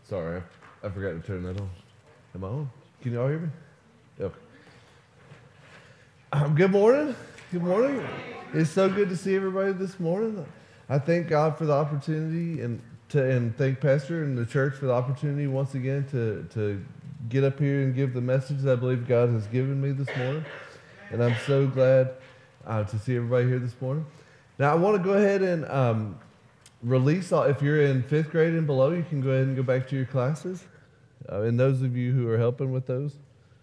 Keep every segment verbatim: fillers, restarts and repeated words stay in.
Sorry, I forgot to turn that on. Am I on? Can y'all hear me? Okay. Um, good morning. Good morning. It's so good to see everybody this morning. I thank God for the opportunity and to and thank Pastor and the church for the opportunity once again to to get up here and give the message that I believe God has given me this morning. And I'm so glad uh, to see everybody here this morning. Now I want to go ahead and um, release all, if you're in fifth grade and below, you can go ahead and go back to your classes. Uh, and those of you who are helping with those.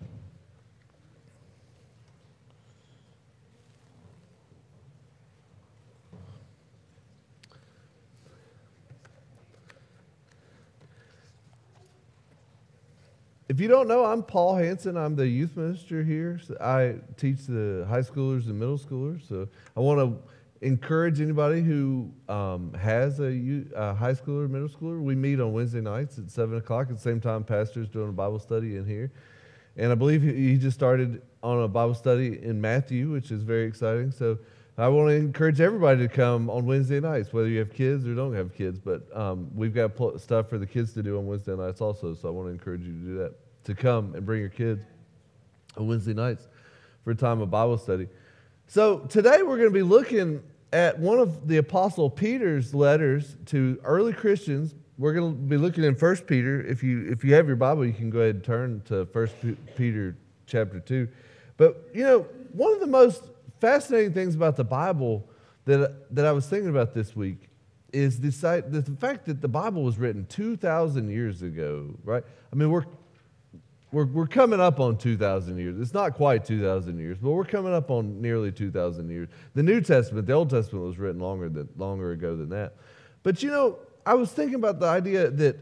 If you don't know, I'm Paul Hansen. I'm the youth minister here. So I teach the high schoolers and middle schoolers. So I want to encourage anybody who um, has a, youth, a high schooler or middle schooler. We meet on Wednesday nights at seven o'clock. At the same time, Pastor's doing a Bible study in here. And I believe he, he just started on a Bible study in Matthew, which is very exciting. So I want to encourage everybody to come on Wednesday nights, whether you have kids or don't have kids. But um, we've got pl- stuff for the kids to do on Wednesday nights also. So I want to encourage you to do that, to come and bring your kids on Wednesday nights for a time of Bible study. So today we're going to be looking at one of the Apostle Peter's letters to early Christians. We're going to be looking in First Peter. If you if you have your Bible, you can go ahead and turn to First Peter chapter two. But, you know, one of the most fascinating things about the Bible that that I was thinking about this week is the, the fact that the Bible was written two thousand years ago, right? I mean, we're We're we're coming up on two thousand years. It's not quite two thousand years, but we're coming up on nearly two thousand years. The New Testament, the Old Testament was written longer than longer ago than that. But you know, I was thinking about the idea that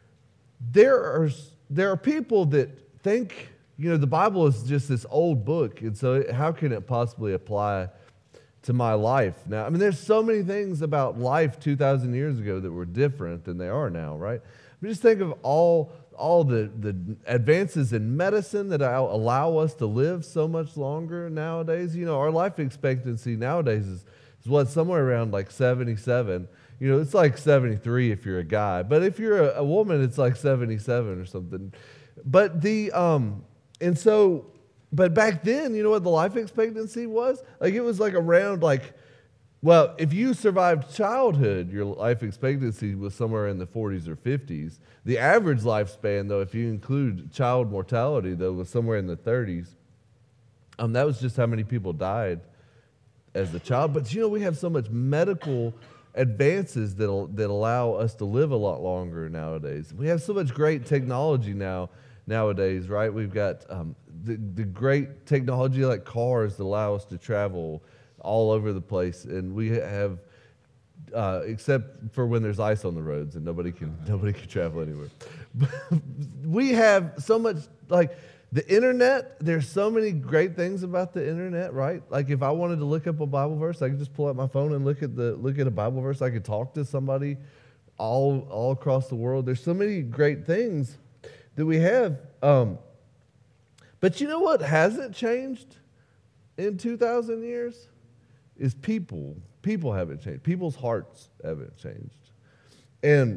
there are there are people that think, you know, the Bible is just this old book, and so how can it possibly apply to my life now? I mean, there's so many things about life two thousand years ago that were different than they are now, right? I mean, just think of all all the, the advances in medicine that allow us to live so much longer nowadays. You know, our life expectancy nowadays is, is what, somewhere around like seventy-seven. You know, it's like seventy-three if you're a guy. But if you're a, a woman, it's like seventy-seven or something. But the, um, and so, but back then, you know what the life expectancy was? Like, it was like around like, well, if you survived childhood, your life expectancy was somewhere in the forties or fifties. The average lifespan, though, if you include child mortality, though, was somewhere in the thirties. Um, that was just how many people died as a child. But, you know, we have so much medical advances that that allow us to live a lot longer nowadays. We have so much great technology now nowadays, right? We've got um, the, the great technology like cars that allow us to travel all over the place, and we have, uh, except for when there's ice on the roads and nobody can nobody can travel anywhere. We have so much, like the internet. There's so many great things about the internet, right? Like if I wanted to look up a Bible verse, I could just pull out my phone and look at the look at a Bible verse. I could talk to somebody all all across the world. There's so many great things that we have. Um, but you know what hasn't changed in two thousand years? Is people. People haven't changed. People's hearts haven't changed. And,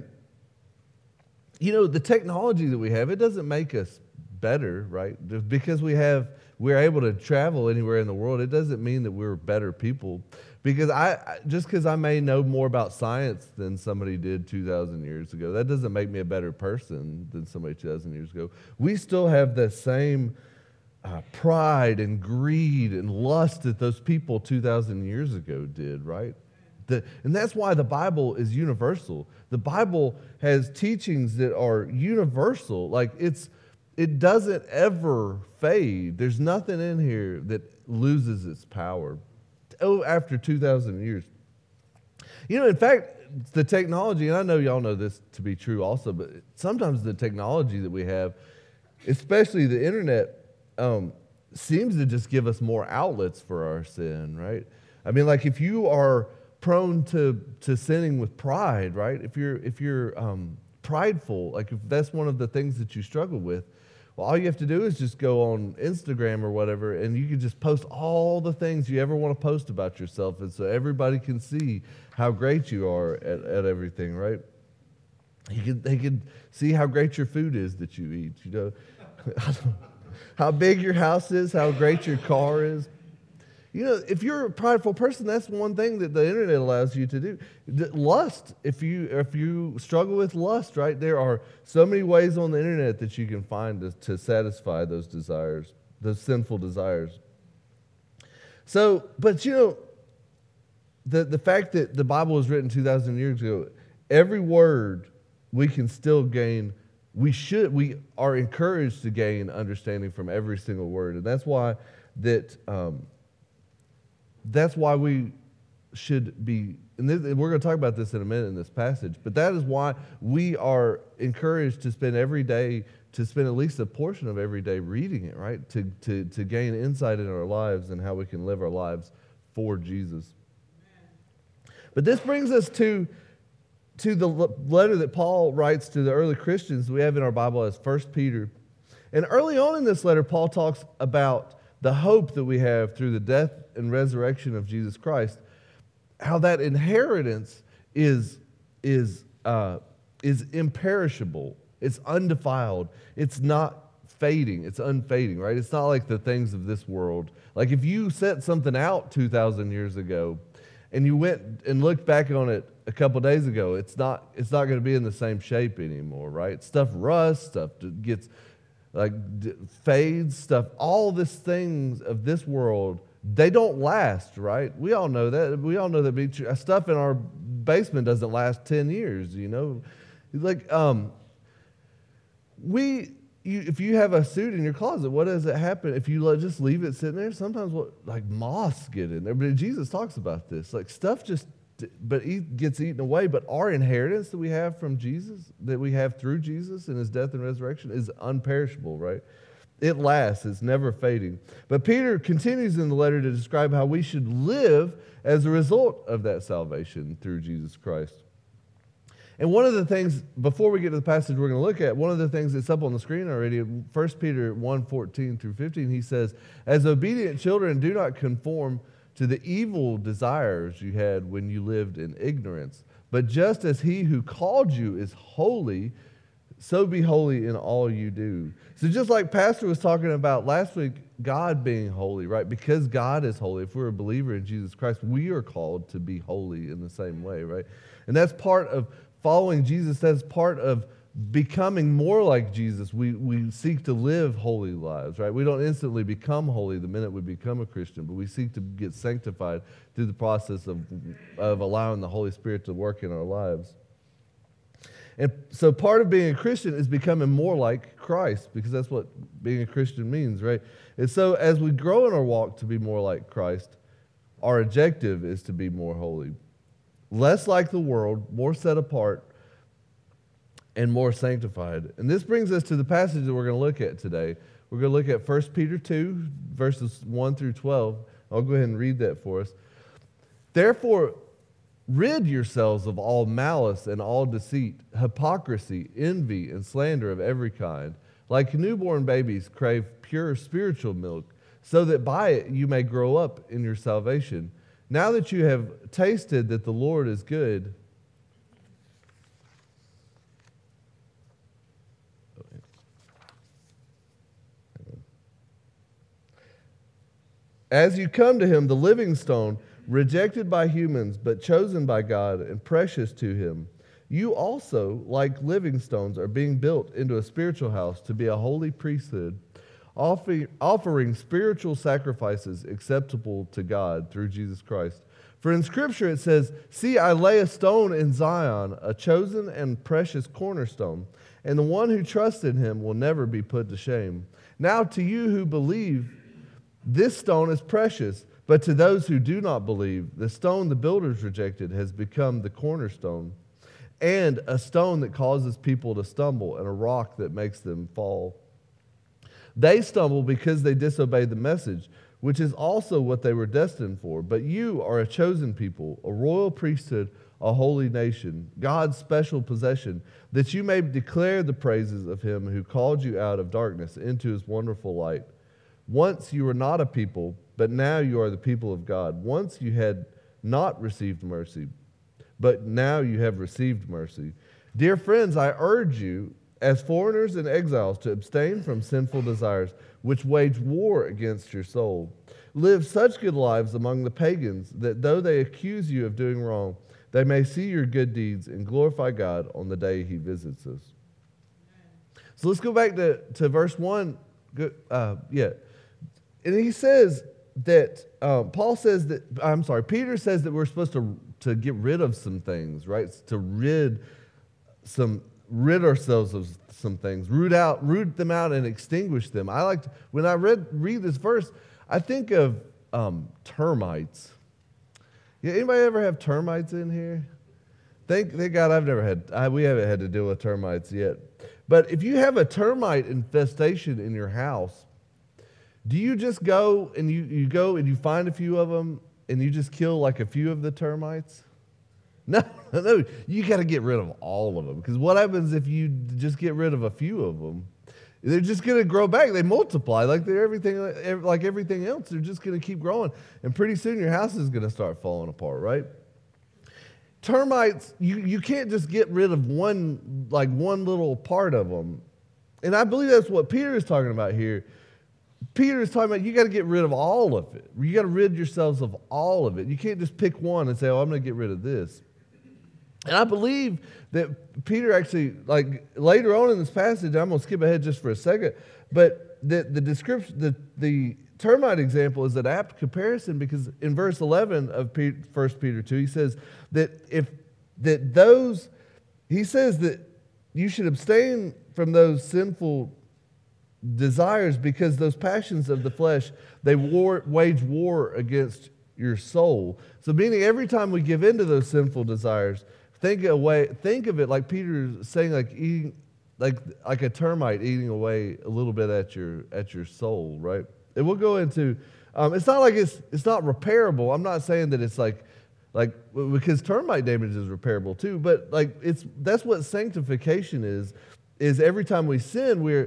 you know, the technology that we have, it doesn't make us better, right? Just because we have, we're able to travel anywhere in the world, it doesn't mean that we're better people. Because I, just because I may know more about science than somebody did two thousand years ago, that doesn't make me a better person than somebody two thousand years ago. We still have the same Uh, pride and greed and lust that those people two thousand years ago did, right? The, and that's why the Bible is universal. The Bible has teachings that are universal. Like it's, it doesn't ever fade. There's nothing in here that loses its power oh, after two thousand years. You know, in fact, the technology, and I know y'all know this to be true also, but sometimes the technology that we have, especially the internet, Um, seems to just give us more outlets for our sin, right? I mean, like if you are prone to to sinning with pride, right? If you're if you're um, prideful, like if that's one of the things that you struggle with, well, all you have to do is just go on Instagram or whatever, and you can just post all the things you ever want to post about yourself, and so everybody can see how great you are at, at everything, right? He could, he could see how great your food is that you eat, you know, how big your house is, how great your car is. You know, if you're a prideful person, that's one thing that the internet allows you to do. Lust, if you if you struggle with lust, right, there are so many ways on the internet that you can find to, to satisfy those desires, those sinful desires. So, but you know, the, the fact that the Bible was written two thousand years ago, every word we can still gain, we should, we are encouraged to gain understanding from every single word. And that's why that, um, that's why we should be, and this, we're going to talk about this in a minute in this passage, but that is why we are encouraged to spend every day, to spend at least a portion of every day reading it, right? To, to, to gain insight in our lives and how we can live our lives for Jesus. But this brings us to to the letter that Paul writes to the early Christians we have in our Bible as First Peter. And early on in this letter, Paul talks about the hope that we have through the death and resurrection of Jesus Christ, how that inheritance is, is, uh, is imperishable, it's undefiled, it's not fading, it's unfading, right? It's not like the things of this world. Like if you set something out two thousand years ago, and you went and looked back on it a couple days ago, it's not it's not going to be in the same shape anymore, right? Stuff rusts, stuff gets like fades, stuff. All these things of this world, they don't last, right? We all know that. We all know that stuff in our basement doesn't last ten years, you know. Like um, we. You, if you have a suit in your closet, what does it happen if you let, just leave it sitting there? Sometimes what like moths get in there. But Jesus talks about this. Like stuff just, but it gets eaten away. But our inheritance that we have from Jesus, that we have through Jesus and his death and resurrection is unperishable, right? It lasts. It's never fading. But Peter continues in the letter to describe how we should live as a result of that salvation through Jesus Christ. And one of the things, before we get to the passage we're going to look at, one of the things that's up on the screen already, First Peter one, fourteen through fifteen, he says, as obedient children, do not conform to the evil desires you had when you lived in ignorance. But just as he who called you is holy, so be holy in all you do. So just like Pastor was talking about last week, God being holy, right? Because God is holy. If we're a believer in Jesus Christ, we are called to be holy in the same way, right? And that's part of following Jesus, that's part of becoming more like Jesus. We we seek to live holy lives, right? We don't instantly become holy the minute we become a Christian, but we seek to get sanctified through the process of, of allowing the Holy Spirit to work in our lives. And so part of being a Christian is becoming more like Christ, because that's what being a Christian means, right? And so as we grow in our walk to be more like Christ, our objective is to be more holy. Less like the world, more set apart, and more sanctified. And this brings us to the passage that we're going to look at today. We're going to look at First Peter two, verses one through twelve. I'll go ahead and read that for us. Therefore, rid yourselves of all malice and all deceit, hypocrisy, envy, and slander of every kind. Like newborn babies, crave pure spiritual milk, so that by it you may grow up in your salvation. Now that you have tasted that the Lord is good, as you come to him, the living stone, rejected by humans, but chosen by God and precious to him, you also, like living stones, are being built into a spiritual house to be a holy priesthood, offering spiritual sacrifices acceptable to God through Jesus Christ. For in Scripture it says, see, I lay a stone in Zion, a chosen and precious cornerstone, and the one who trusts in him will never be put to shame. Now to you who believe, this stone is precious, but to those who do not believe, the stone the builders rejected has become the cornerstone, and a stone that causes people to stumble, and a rock that makes them fall. They stumble because they disobeyed the message, which is also what they were destined for. But you are a chosen people, a royal priesthood, a holy nation, God's special possession, that you may declare the praises of him who called you out of darkness into his wonderful light. Once you were not a people, but now you are the people of God. Once you had not received mercy, but now you have received mercy. Dear friends, I urge you, as foreigners and exiles, to abstain from sinful desires, which wage war against your soul. Live such good lives among the pagans that though they accuse you of doing wrong, they may see your good deeds and glorify God on the day he visits us. So let's go back to, to verse one. Uh, yeah. And he says that, um, Paul says that, I'm sorry, Peter says that we're supposed to, to get rid of some things, right? To rid some, rid ourselves of some things, root out, root them out and extinguish them. I like to, when I read, read this verse, I think of um, termites. Yeah, anybody ever have termites in here? Thank, thank God I've never had, I, we haven't had to deal with termites yet. But if you have a termite infestation in your house, do you just go and you, you go and you find a few of them and you just kill like a few of the termites? No, no, you got to get rid of all of them. Because what happens if you just get rid of a few of them? They're just going to grow back. They multiply like they're everything, like everything else. They're just going to keep growing. And pretty soon your house is going to start falling apart, right? Termites, you, you can't just get rid of one, like one little part of them. And I believe that's what Peter is talking about here. Peter is talking about you got to get rid of all of it. You got to rid yourselves of all of it. You can't just pick one and say, oh, I'm going to get rid of this. And I believe that Peter actually, like later on in this passage, I'm going to skip ahead just for a second, but the, the description, the, the termite example is an apt comparison because in verse eleven of First Peter two, he says that if that those, he says that you should abstain from those sinful desires because those passions of the flesh, they war, wage war against your soul. So meaning every time we give in to those sinful desires, think away, think of it like Peter's saying, like eating, like like a termite eating away a little bit at your at your soul, right? And we'll go into. Um, it's not like it's it's not repairable. I'm not saying that it's like like because termite damage is repairable too. But like it's that's what sanctification is. Is every time we sin, we're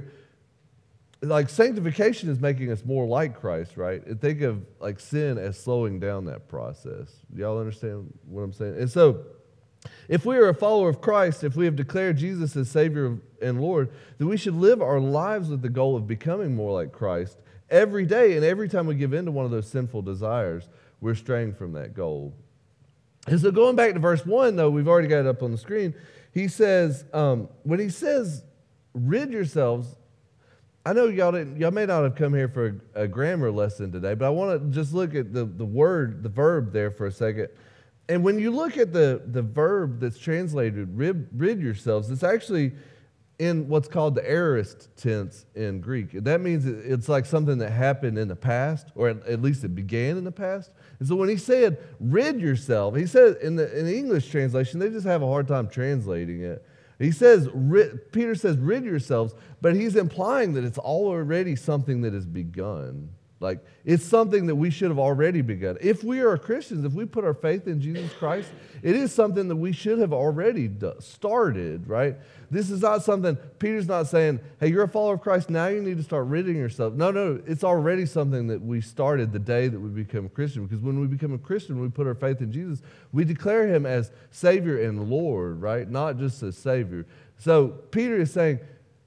like sanctification is making us more like Christ, right? And think of like sin as slowing down that process. Y'all understand what I'm saying? And so, if we are a follower of Christ, if we have declared Jesus as Savior and Lord, then we should live our lives with the goal of becoming more like Christ every day. And every time we give in to one of those sinful desires, we're straying from that goal. And so going back to verse one, though, we've already got it up on the screen. He says, um, when he says, rid yourselves, I know y'all didn't, y'all may not have come here for a, a grammar lesson today, but I want to just look at the, the word, the verb there for a second. And when you look at the, the verb that's translated, rid, rid yourselves, it's actually in what's called the aorist tense in Greek. That means it's like something that happened in the past, or at least it began in the past. And so when he said, rid yourself, he said in the, in the English translation, they just have a hard time translating it. He says, rid, Peter says, rid yourselves, but he's implying that it's already something that has begun. Like, it's something that we should have already begun. If we are Christians, if we put our faith in Jesus Christ, it is something that we should have already started, right? This is not something, Peter's not saying, hey, you're a follower of Christ, now you need to start ridding yourself. No, no, it's already something that we started the day that we become a Christian. Because when we become a Christian, when we put our faith in Jesus, we declare him as Savior and Lord, right? Not just as Savior. So Peter is saying,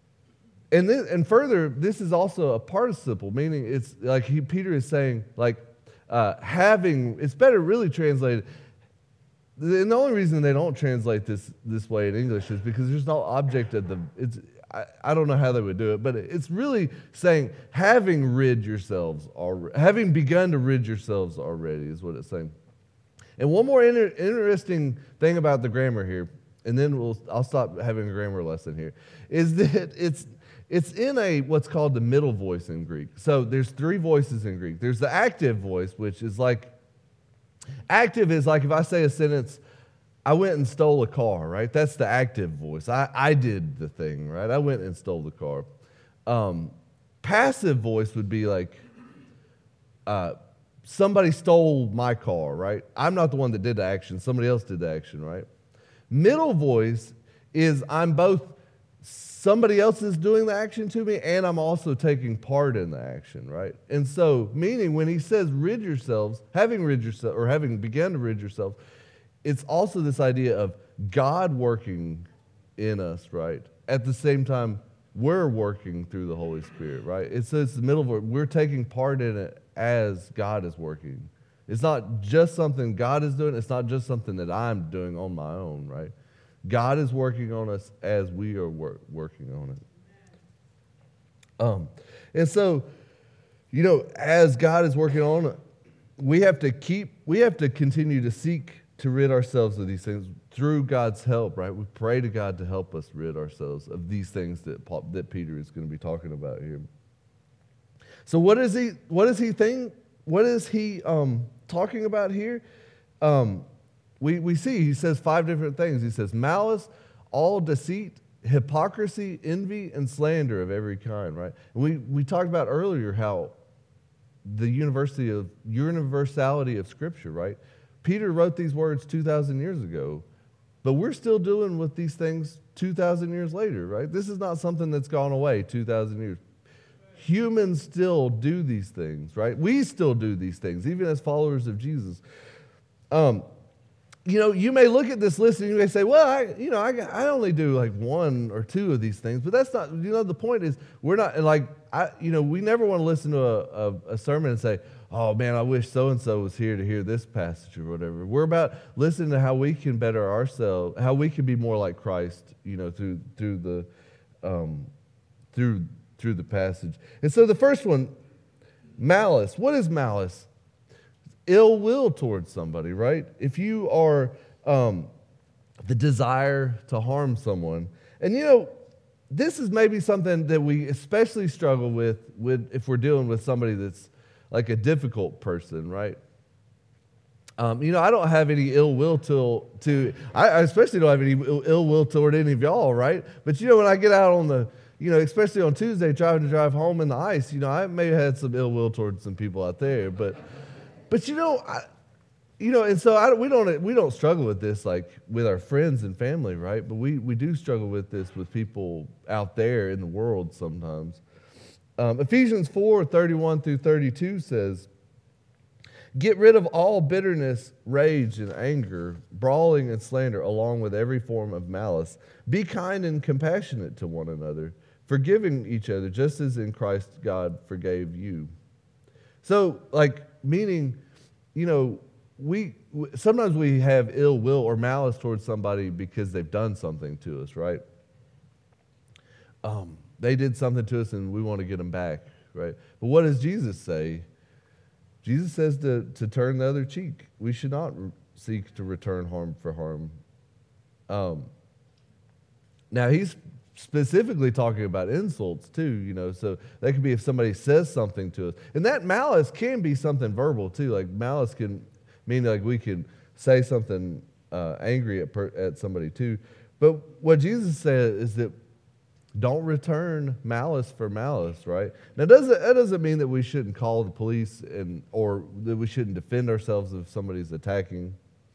And then, and further, this is also a participle, meaning it's like he, Peter is saying, like, uh, having, it's better really translated. And the only reason they don't translate this this way in English is because there's no object of the, it's, I, I don't know how they would do it, but it's really saying, having rid yourselves, already, having begun to rid yourselves already is what it's saying. And one more inter- interesting thing about the grammar here, and then we'll I'll stop having a grammar lesson here, is that it's, It's in a what's called the middle voice in Greek. So there's three voices in Greek. There's the active voice, which is like, active is like if I say a sentence, I went and stole a car, right? That's the active voice. I, I did the thing, right? I went and stole the car. Um, passive voice would be like, uh, somebody stole my car, right? I'm not the one that did the action. Somebody else did the action, right? Middle voice is I'm both somebody else is doing the action to me, and I'm also taking part in the action, right? And so, meaning when he says rid yourselves, having rid yourself, or having begun to rid yourselves, it's also this idea of God working in us, right? At the same time, we're working through the Holy Spirit, right? It's, it's the middle of it. We're taking part in it as God is working. It's not just something God is doing. It's not just something that I'm doing on my own, right? God is working on us as we are work, working on it. Um, and so, you know, as God is working on it, we have to keep, we have to continue to seek to rid ourselves of these things through God's help, right? We pray to God to help us rid ourselves of these things that Paul, that Peter is going to be talking about here. So what is he, what is he think, what is he um, talking about here? Um, we, we see, he says five different things. He says malice, all deceit, hypocrisy, envy, and slander of every kind, right? And we, we talked about earlier how the university of universality of Scripture, right? Peter wrote these words two thousand years ago, but we're still dealing with these things two thousand years later, right? This is not something that's gone away two thousand years. Humans still do these things, right? We still do these things, even as followers of Jesus. Um, you know, you may look at this list and you may say, well, I, you know, I, I only do like one or two of these things, but that's not, you know, the point is we're not, like, I, you know, we never want to listen to a, a, a sermon and say, oh man, I wish so-and-so was here to hear this passage or whatever. We're about listening to how we can better ourselves, how we can be more like Christ, you know, through, through the, um, through, through the passage. And so the first one, malice. What is malice? Ill will towards somebody, right? If you are um, the desire to harm someone. And you know, this is maybe something that we especially struggle with, with if we're dealing with somebody that's like a difficult person, right? Um, you know, I don't have any ill will to, to I, I especially don't have any ill, ill will toward any of y'all, right? But you know, when I get out on the, you know, especially on Tuesday, driving to drive home in the ice, you know, I may have had some ill will towards some people out there, but, but you know, I, you know, and so I, we don't we don't struggle with this like with our friends and family, right? But we we do struggle with this with people out there in the world sometimes. Um, Ephesians four, thirty-one through thirty-two says, get rid of all bitterness, rage, and anger, brawling and slander, along with every form of malice. Be kind and compassionate to one another, forgiving each other, just as in Christ God forgave you. So, like, meaning, you know, we sometimes we have ill will or malice towards somebody because they've done something to us, right? Um, they did something to us and we want to get them back, right? But what does Jesus say? Jesus says to, to turn the other cheek. We should not seek to return harm for harm. Um, now, he's specifically talking about insults too, you know, so that could be if somebody says something to us. And that malice can be something verbal too. Like malice can mean like we can say something uh, angry at, per, at somebody too. But what Jesus said is that don't return malice for malice, right? Now, doesn't, that doesn't mean that we shouldn't call the police and or that we shouldn't defend ourselves if somebody's attacking.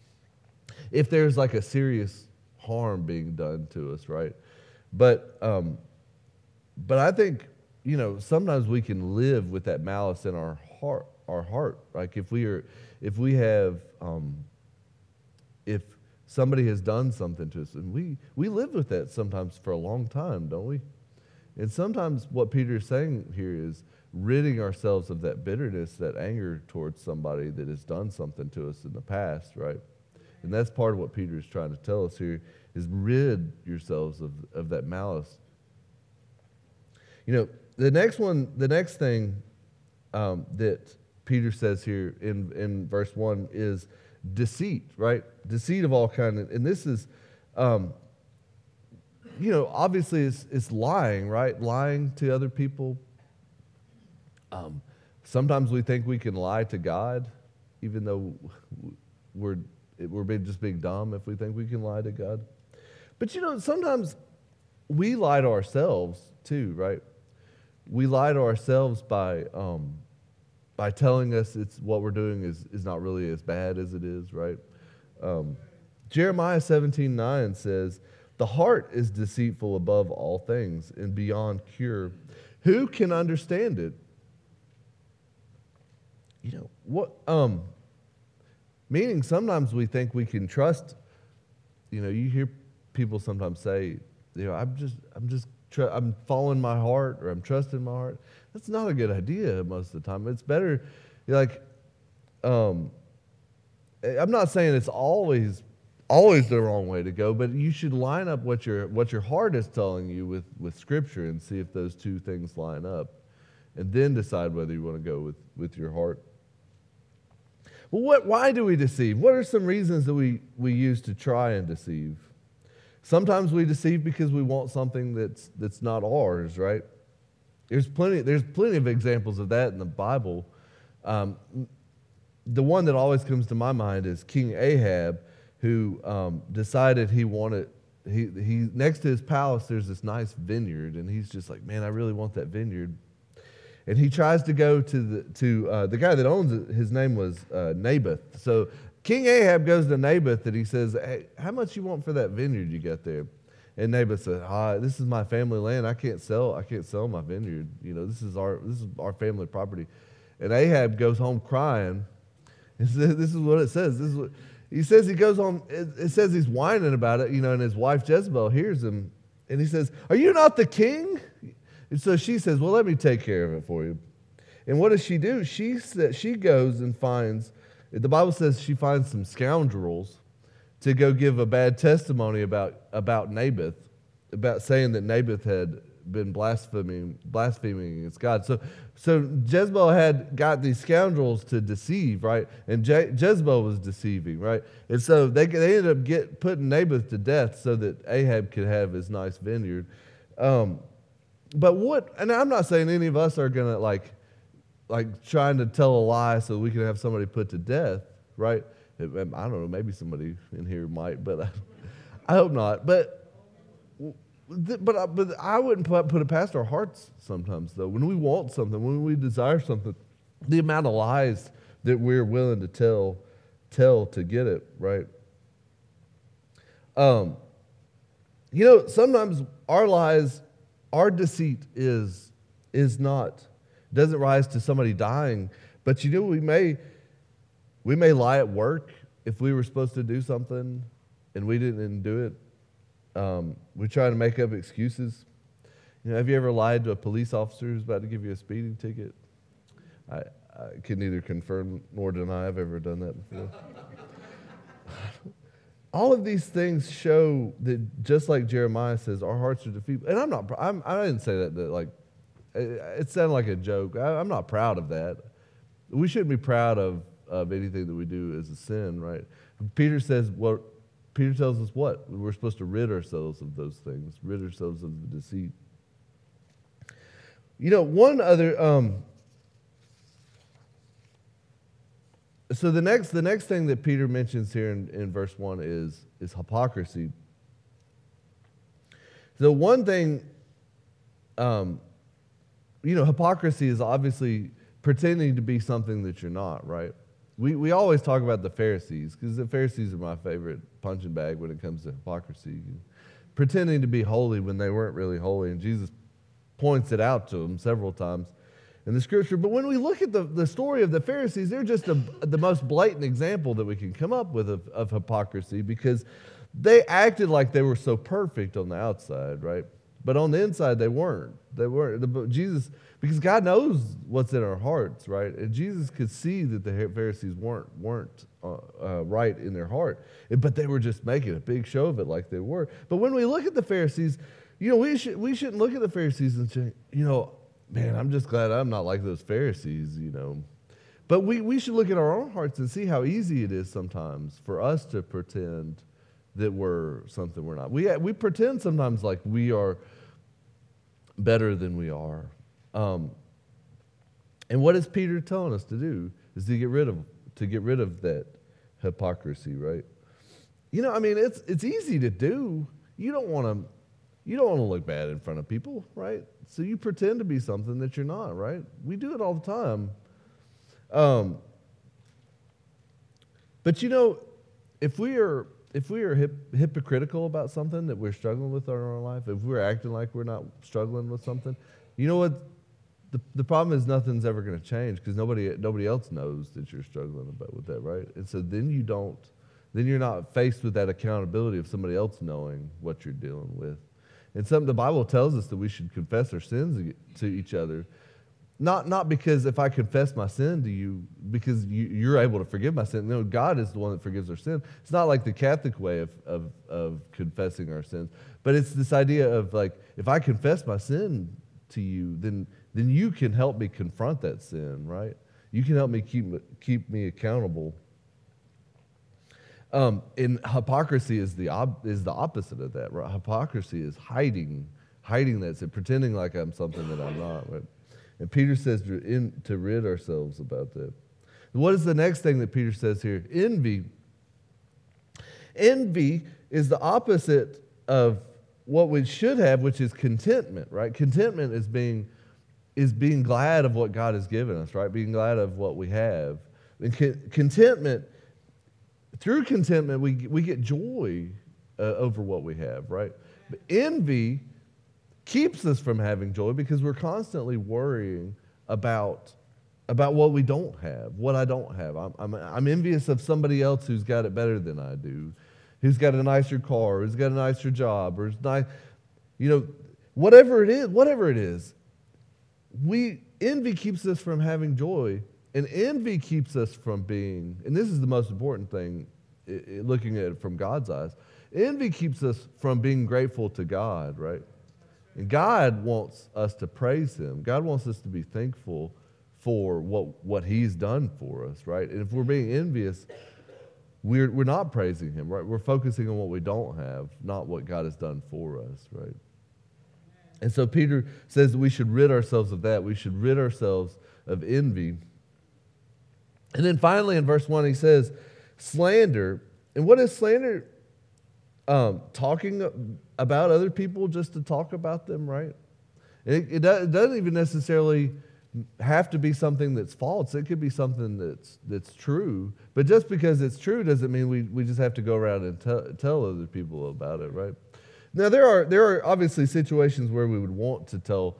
If there's like a serious harm being done to us, right? But um, but I think, you know, sometimes we can live with that malice in our heart. Our heart, like if we are, if we have, um, if somebody has done something to us, and we we live with that sometimes for a long time, don't we? And sometimes what Peter is saying here is ridding ourselves of that bitterness, that anger towards somebody that has done something to us in the past, right? And that's part of what Peter is trying to tell us here, is rid yourselves of, of that malice. You know, the next one, the next thing um, that Peter says here in, in verse one is deceit, right? Deceit of all kind. And this is, um, you know, obviously it's, it's lying, right? Lying to other people. Um, sometimes we think we can lie to God, even though we're we're being, just being dumb if we think we can lie to God. But you know, sometimes we lie to ourselves too, right? We lie to ourselves by um, by telling us it's what we're doing is, is not really as bad as it is, right? Um, Jeremiah seventeen nine says, the heart is deceitful above all things and beyond cure. Who can understand it? You know, what, um, meaning sometimes we think we can trust, you know, you hear people sometimes say, you know, I'm just, I'm just, tr- I'm following my heart, or I'm trusting my heart. That's not a good idea most of the time. It's better, like, um, I'm not saying it's always, always the wrong way to go, but you should line up what your what your heart is telling you with with Scripture and see if those two things line up, and then decide whether you want to go with with your heart. Well, what? Why do we deceive? What are some reasons that we we use to try and deceive? Sometimes we deceive because we want something that's that's not ours, right? There's plenty there's plenty of examples of that in the Bible. Um, the one that always comes to my mind is King Ahab, who um, decided he wanted he he next to his palace there's this nice vineyard, and he's just like, man, I really want that vineyard. And he tries to go to the to uh, the guy that owns it. His name was uh, Naboth. So King Ahab goes to Naboth and he says, "Hey, how much you want for that vineyard you got there?" And Naboth said, ah, "This is my family land. I can't sell. I can't sell my vineyard. You know, this is our this is our family property." And Ahab goes home crying. And this is what it says. This is what he says. He goes home. It, it says he's whining about it. You know, and his wife Jezebel hears him, and he says, "Are you not the king?" And so she says, "Well, let me take care of it for you." And what does she do? She says, she goes and finds, the Bible says she finds some scoundrels to go give a bad testimony about, about Naboth, about saying that Naboth had been blaspheming, blaspheming against God. So, so Jezebel had got these scoundrels to deceive, right? And Je- Jezebel was deceiving, right? And so they, they ended up get, putting Naboth to death so that Ahab could have his nice vineyard. Um, But what, and I'm not saying any of us are going to like, like trying to tell a lie so we can have somebody put to death, right? I don't know, maybe somebody in here might, but I, I hope not. But, but, but I wouldn't put, put it past our hearts sometimes, though. When we want something, when we desire something, the amount of lies that we're willing to tell, tell to get it, right? Um, you know, sometimes our lies, our deceit is is not, doesn't rise to somebody dying, but you know, we may we may lie at work if we were supposed to do something and we didn't do it. Um, we try to make up excuses. You know, have you ever lied to a police officer who's about to give you a speeding ticket? I, I can neither confirm nor deny I've ever done that before. All of these things show that, just like Jeremiah says, our hearts are defeated. And I'm not, I'm, I didn't say that, to like, it sounded like a joke. I, I'm not proud of that. We shouldn't be proud of, of anything that we do as a sin, right? Peter says, what, Peter tells us what? We're supposed to rid ourselves of those things, rid ourselves of the deceit. You know, one other, um, So the next, the next thing that Peter mentions here in, in verse one is, is hypocrisy. So one thing, um, you know, hypocrisy is obviously pretending to be something that you're not, right? We we always talk about the Pharisees, because the Pharisees are my favorite punching bag when it comes to hypocrisy. Pretending to be holy when they weren't really holy, and Jesus points it out to them several times in the Scripture. But when we look at the, the story of the Pharisees, they're just a, the most blatant example that we can come up with of, of hypocrisy, because they acted like they were so perfect on the outside, right? But on the inside, they weren't. They weren't. The, Jesus, because God knows what's in our hearts, right? And Jesus could see that the Pharisees weren't weren't uh, uh, right in their heart, but they were just making a big show of it like they were. But when we look at the Pharisees, you know, we should we shouldn't look at the Pharisees and say, you know, man, I'm just glad I'm not like those Pharisees, you know. But we, we should look at our own hearts and see how easy it is sometimes for us to pretend that we're something we're not. We we pretend sometimes like we are better than we are. Um, and what is Peter telling us to do? Is to get rid of to get rid of that hypocrisy, right? You know, I mean, it's it's easy to do. You don't want to you don't want to look bad in front of people, right? So you pretend to be something that you're not, right? We do it all the time. Um, but you know, if we are if we are hip, hypocritical about something that we're struggling with in our life, if we're acting like we're not struggling with something, you know what? The, the problem is nothing's ever going to change, because nobody nobody else knows that you're struggling about with that, right? And so then you don't, then you're not faced with that accountability of somebody else knowing what you're dealing with. And some the Bible tells us that we should confess our sins to each other. Not, not because if I confess my sin to you, because you, you're able to forgive my sin. No, God is the one that forgives our sin. It's not like the Catholic way of, of, of confessing our sins. But it's this idea of like, if I confess my sin to you, then, then you can help me confront that sin, right? You can help me keep, keep me accountable. Um, and hypocrisy is the, op- is the opposite of that, right? Hypocrisy is hiding, hiding that sin, pretending like I'm something that I'm not, right? And Peter says to, in, to rid ourselves about that. What is the next thing that Peter says here? Envy. Envy is the opposite of what we should have, which is contentment, right? Contentment is being, is being glad of what God has given us, right? Being glad of what we have. And co- contentment, through contentment, we, we get joy uh, over what we have, right? But envy keeps us from having joy because we're constantly worrying about, about what we don't have, what I don't have. I'm, I'm, I'm envious of somebody else who's got it better than I do, who's got a nicer car, who's got a nicer job, or is nice, you know, whatever it is, whatever it is. We envy keeps us from having joy, and envy keeps us from being, and this is the most important thing, I, I, looking at it from God's eyes. Envy keeps us from being grateful to God, right? And God wants us to praise Him. God wants us to be thankful for what, what He's done for us, right? And if we're being envious, we're, we're not praising Him, right? We're focusing on what we don't have, not what God has done for us, right? And so Peter says that we should rid ourselves of that. We should rid ourselves of envy. And then finally in verse one he says, slander. And what is slander? Um, talking about other people just to talk about them, right? It, it, it doesn't even necessarily have to be something that's false. It could be something that's that's true. But just because it's true doesn't mean we, we just have to go around and tell, tell other people about it, right? Now, there are there are obviously situations where we would want to tell,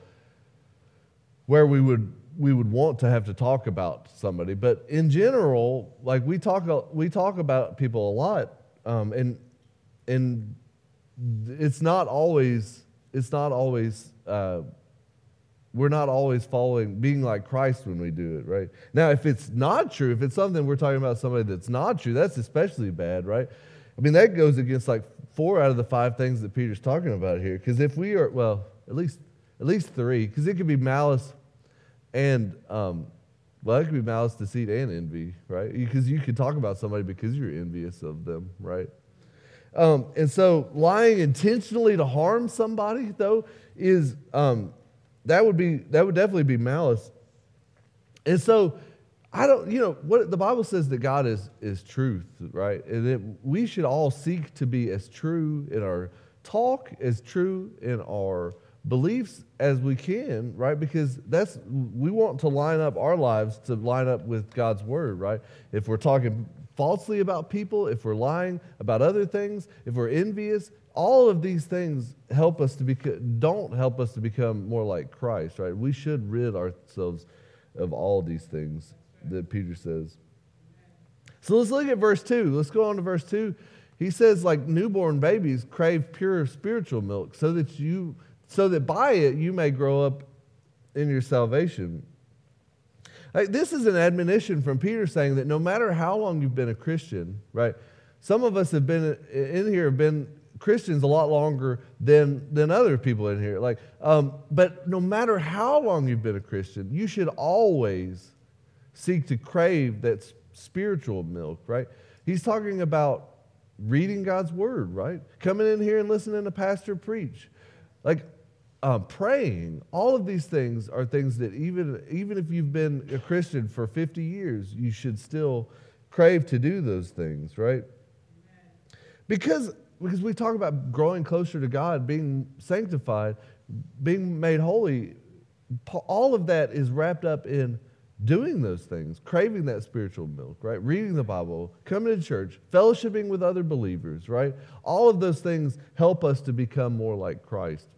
where we would we would want to have to talk about somebody. But in general, like we talk we talk about people a lot, um, and and it's not always it's not always uh, we're not always following being like Christ when we do it, right? Now, if it's not true, if it's something we're talking about somebody that's not true, that's especially bad, right? I mean, that goes against like four out of the five things that Peter's talking about here. Because if we are, well, at least at least three, because it could be malice and, um, well, it could be malice, deceit, and envy, right? Because you could talk about somebody because you're envious of them, right? Um, and so lying intentionally to harm somebody, though, is, um, that would be, that would definitely be malice. And so, I don't, you know, what the Bible says that God is is truth, right? And that we should all seek to be as true in our talk, as true in our beliefs as we can, right? Because that's, we want to line up our lives to line up with God's word, right? If we're talking falsely about people, if we're lying about other things, if we're envious, all of these things help us to be, don't help us to become more like Christ, right? We should rid ourselves of all these things that Peter says. So let's look at verse two. Let's go on to verse two. He says, like newborn babies crave pure spiritual milk, so that you, so that by it you may grow up in your salvation. Like, this is an admonition from Peter saying that no matter how long you've been a Christian, right? Some of us have been in here have been Christians a lot longer than than other people in here. Like, um, but no matter how long you've been a Christian, you should always seek to crave that spiritual milk, right? He's talking about reading God's word, right? Coming in here and listening to pastor preach. Like uh, praying. All of these things are things that even, even if you've been a Christian for fifty years, you should still crave to do those things, right? Because, because we talk about growing closer to God, being sanctified, being made holy. All of that is wrapped up in doing those things, craving that spiritual milk, right? Reading the Bible, coming to church, fellowshipping with other believers, right? All of those things help us to become more like Christ.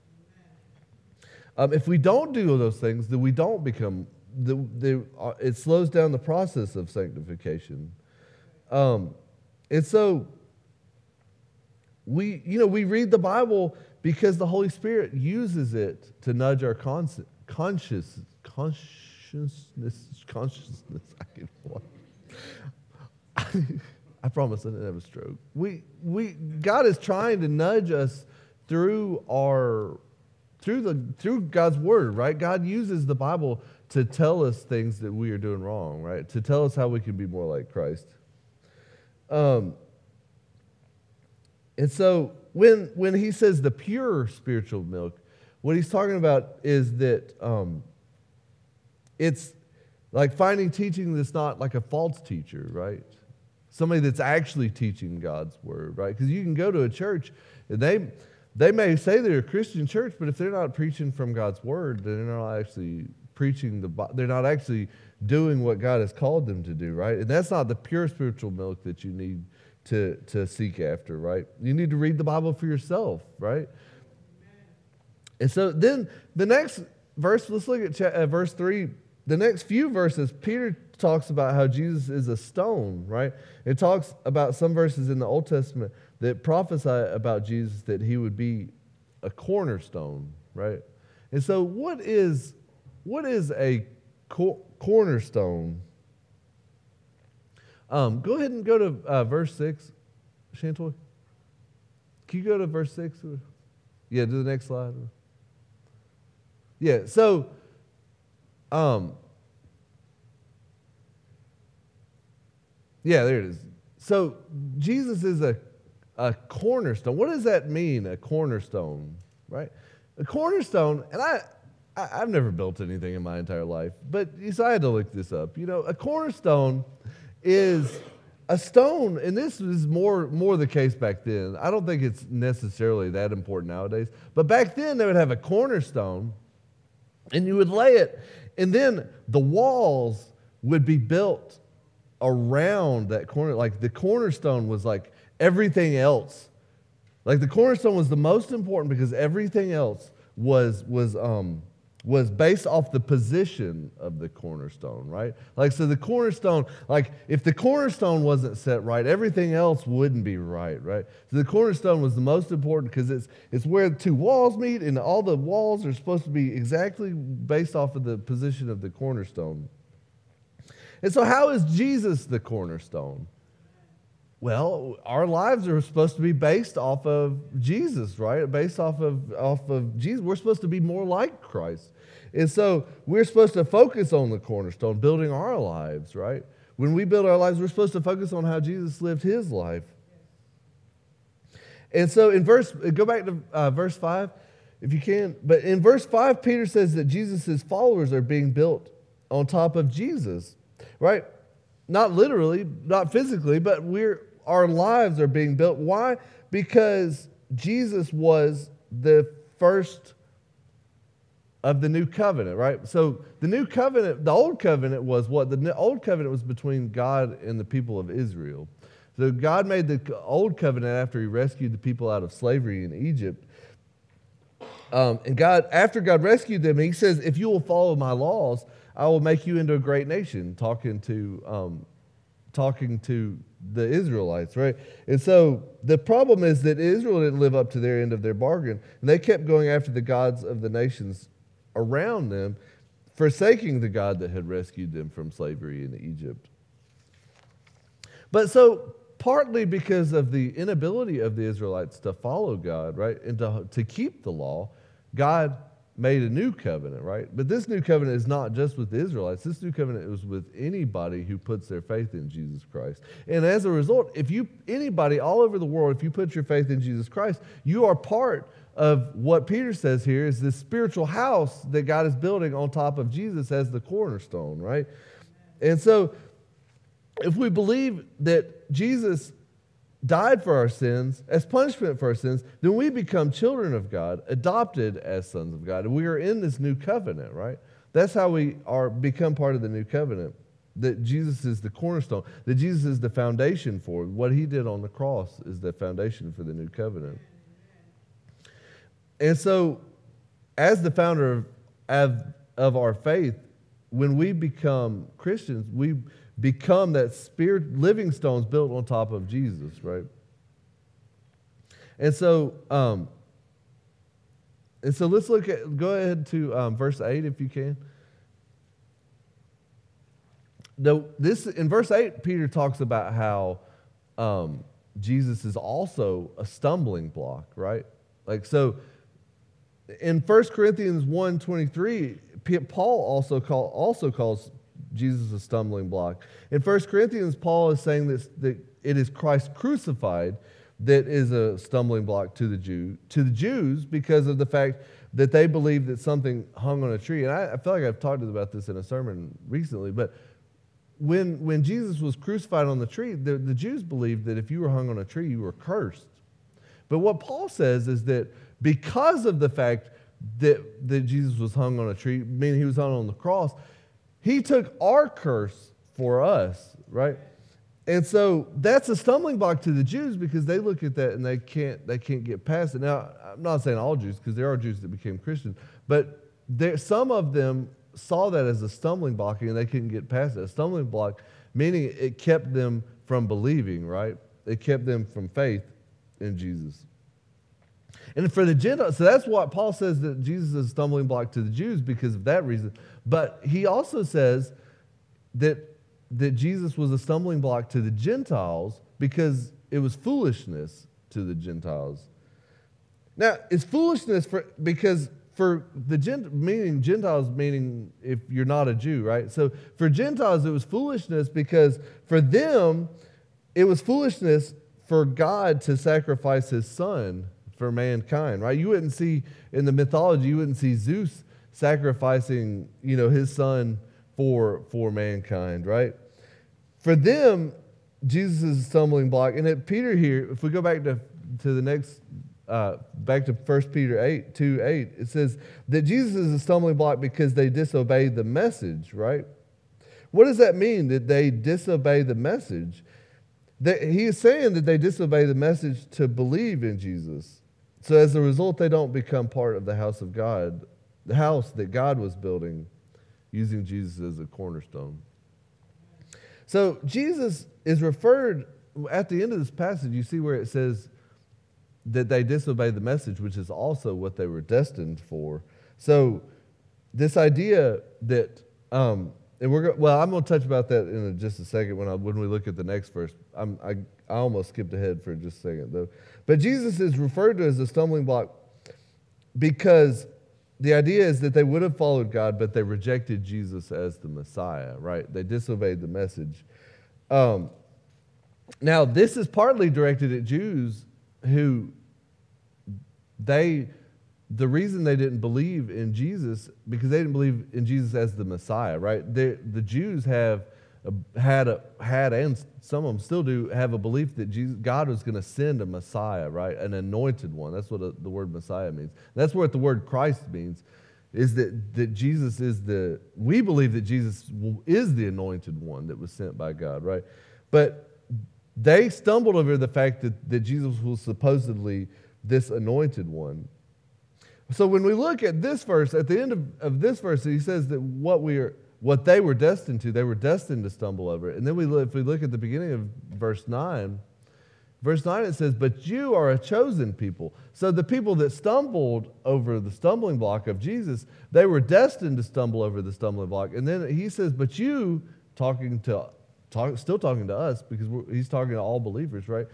Um, if we don't do those things, then we don't become, the, the, uh, it slows down the process of sanctification. Um, and so, we, you know, we read the Bible Because the Holy Spirit uses it to nudge our conscious, conscious, consciousness, consciousness. I can what? I promise I didn't have a stroke. We, we, God is trying to nudge us through our, through the, through God's word, right? God uses the Bible to tell us things that we are doing wrong, right? To tell us how we can be more like Christ. Um, and so when when he says the pure spiritual milk, what he's talking about is that um, it's like finding teaching that's not like a false teacher, right? Somebody that's actually teaching God's word, right? Because you can go to a church, and they they may say they're a Christian church, but if they're not preaching from God's word, then they're not actually preaching the. They're not actually doing what God has called them to do, right? And that's not the pure spiritual milk that you need to to seek after, right? You need to read the Bible for yourself, right? And so then the next verse, let's look at cha- uh, verse three. The next few verses, Peter talks about how Jesus is a stone, right? It talks about some verses in the Old Testament that prophesy about Jesus that he would be a cornerstone, right? And so what is what is a cor- cornerstone? Um, go ahead and go to uh, verse six, Shantoy. Can you go to verse six? Yeah, do the next slide. Yeah, so um, yeah, there it is. So Jesus is a, a cornerstone. What does that mean, a cornerstone, right? A cornerstone, and I, I, I've never built anything in my entire life, but so I had to look this up. You know, a cornerstone is a stone, and this is more, more the case back then. I don't think it's necessarily that important nowadays, but back then they would have a cornerstone, and you would lay it, and then the walls would be built around that corner. Like the cornerstone was like everything else. Like the cornerstone was the most important because everything else was was um was based off the position of the cornerstone, right? Like so the cornerstone, like if the cornerstone wasn't set right, everything else wouldn't be right, right? So the cornerstone was the most important because it's it's where the two walls meet, and all the walls are supposed to be exactly based off of the position of the cornerstone. And so how is Jesus the cornerstone? Well, our lives are supposed to be based off of Jesus, right? Based off of, off of Jesus. We're supposed to be more like Christ. And so we're supposed to focus on the cornerstone, building our lives, right? When we build our lives, we're supposed to focus on how Jesus lived his life. And so in verse, go back to uh, verse five, if you can. But in verse five, Peter says that Jesus' followers are being built on top of Jesus, right? Not literally, not physically, but we're our lives are being built. Why? Because Jesus was the first of the new covenant, right? So the new covenant, the old covenant was what? The old covenant was between God and the people of Israel. So God made the old covenant after he rescued the people out of slavery in Egypt. Um, and God, after God rescued them, he says, if you will follow my laws, I will make you into a great nation, talking to um, talking to the Israelites, right? And so the problem is that Israel didn't live up to their end of their bargain, and they kept going after the gods of the nations around them, forsaking the God that had rescued them from slavery in Egypt. But so partly because of the inability of the Israelites to follow God, right, and to, to keep the law, God made a new covenant, right? But this new covenant is not just with the Israelites. This new covenant is with anybody who puts their faith in Jesus Christ. And as a result, if you, anybody all over the world, if you put your faith in Jesus Christ, you are part of what Peter says here is this spiritual house that God is building on top of Jesus as the cornerstone, right? And so if we believe that Jesus died for our sins, as punishment for our sins, then we become children of God, adopted as sons of God. And we are in this new covenant, right? That's how we are become part of the new covenant, that Jesus is the cornerstone, that Jesus is the foundation for. What he did on the cross is the foundation for the new covenant. And so, as the founder of, of, of our faith, when we become Christians, we become that spirit living stones built on top of Jesus, right? And so, um, and so let's look at, go ahead to um, verse eight if you can. No, this, in verse eight, Peter talks about how um, Jesus is also a stumbling block, right? Like, so in First Corinthians one twenty-three, Paul also, call, also calls Jesus a stumbling block. In First Corinthians, Paul is saying this, that it is Christ crucified that is a stumbling block to the Jew, to the Jews because of the fact that they believe that something hung on a tree. And I, I feel like I've talked about this in a sermon recently, but when when Jesus was crucified on the tree, the, the Jews believed that if you were hung on a tree, you were cursed. But what Paul says is that because of the fact that, that Jesus was hung on a tree, meaning he was hung on the cross, he took our curse for us, right? And so that's a stumbling block to the Jews because they look at that and they can't they can't get past it. Now, I'm not saying all Jews because there are Jews that became Christian, but there, some of them saw that as a stumbling block and they couldn't get past it. A stumbling block, meaning it kept them from believing, right? It kept them from faith in Jesus. And for the Gentiles, so that's what Paul says, that Jesus is a stumbling block to the Jews because of that reason. But he also says that, that Jesus was a stumbling block to the Gentiles because it was foolishness to the Gentiles. Now, it's foolishness for because for the Gent, meaning Gentiles, meaning if you're not a Jew, right? So for Gentiles, it was foolishness because for them, it was foolishness for God to sacrifice his son for mankind, right? You wouldn't see in the mythology, you wouldn't see Zeus sacrificing, you know, his son for for mankind, right? For them, Jesus is a stumbling block. And at Peter here, if we go back to, to the next, uh, back to First Peter eight, two, eight, it says that Jesus is a stumbling block because they disobeyed the message, right? What does that mean, that they disobey the message? That he is saying that they disobey the message to believe in Jesus. So as a result, they don't become part of the house of God, the house that God was building using Jesus as a cornerstone. So Jesus is referred, at the end of this passage, you see where it says that they disobeyed the message, which is also what they were destined for. So this idea that, um, and we're go- well, I'm going to touch about that in a, just a second when I, when we look at the next verse. I'm, I I almost skipped ahead for just a second though. But Jesus is referred to as a stumbling block because the idea is that they would have followed God, but they rejected Jesus as the Messiah, right? They disobeyed the message. Um, now, this is partly directed at Jews who they, the reason they didn't believe in Jesus, because they didn't believe in Jesus as the Messiah, right? They, the Jews have a, had, a, had, and some of them still do, have a belief that Jesus, God was going to send a Messiah, right? An anointed one. That's what a, the word Messiah means. That's what the word Christ means, is that, that Jesus is the, we believe that Jesus is the anointed one that was sent by God, right? But they stumbled over the fact that, that Jesus was supposedly this anointed one. So when we look at this verse, at the end of, of this verse, he says that what we are, what they were destined to, they were destined to stumble over it. And then we look, if we look at the beginning of verse nine, verse nine it says, but you are a chosen people. So the people that stumbled over the stumbling block of Jesus, they were destined to stumble over the stumbling block. And then he says, but you, talking to, talk, still talking to us, because we're, he's talking to all believers, right?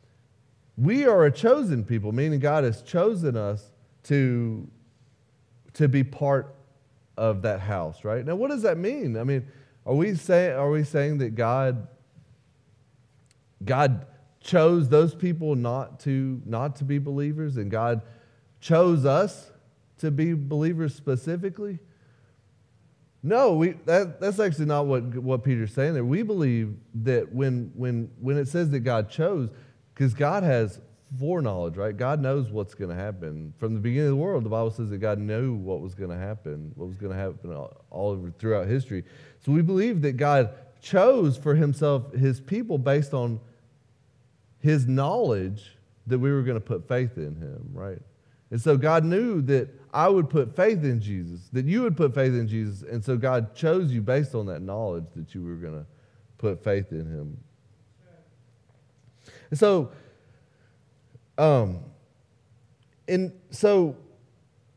We are a chosen people, meaning God has chosen us to, to be part of that house, right? Now, what does that mean? I mean, are we saying are we saying that God God chose those people not to not to be believers, and God chose us to be believers specifically? No, we that, that's actually not what what Peter's saying there. We believe that when when when it says that God chose, because God has foreknowledge, right? God knows what's going to happen. From the beginning of the world, the Bible says that God knew what was going to happen, what was going to happen all, all over throughout history. So we believe that God chose for himself his people based on his knowledge that we were going to put faith in him, right? And so God knew that I would put faith in Jesus, that you would put faith in Jesus, and so God chose you based on that knowledge that you were going to put faith in him. And so Um, and so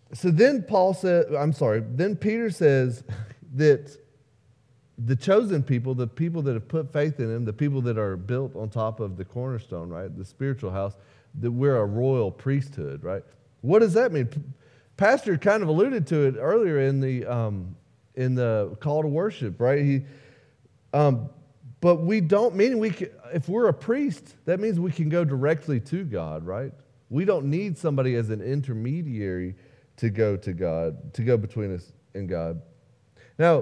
so then Paul said, I'm sorry, then Peter says that the chosen people, the people that have put faith in him, the people that are built on top of the cornerstone, right, the spiritual house, that we're a royal priesthood, right? What does that mean? Pastor kind of alluded to it earlier in the um, in the call to worship, right? He, um, but we don't mean we can, if we're a priest, that means we can go directly to God, right? We don't need somebody as an intermediary to go to God, to go between us and God. Now,